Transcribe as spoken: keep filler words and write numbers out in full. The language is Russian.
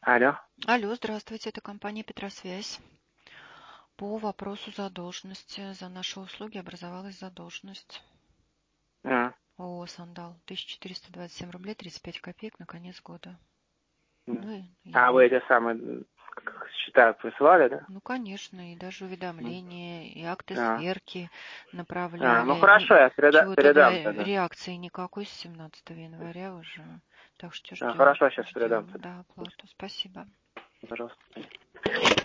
Алло. Алло, здравствуйте, это компания Петросвязь. По вопросу задолженности. За наши услуги образовалась задолженность. А, ООО «Сандал». тысяча четыреста двадцать семь рублей тридцать пять копеек на конец года. м. Ну, и, а вы эти самые м, как счета присылали, да? ну, конечно, и даже М. уведомления, и акты А, сверки а, ну направляли. хорошо, Ни- я переда- Чего тогда передам тогда. реакции никакой с семнадцатого января уже. Так что А, ждем, хорошо, сейчас передам ждем, тогда. да, оплату. Спасибо. Пожалуйста.